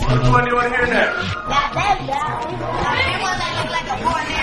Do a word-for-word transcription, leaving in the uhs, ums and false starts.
Which one you want to hear next? That, that, that. I want to look like a morning.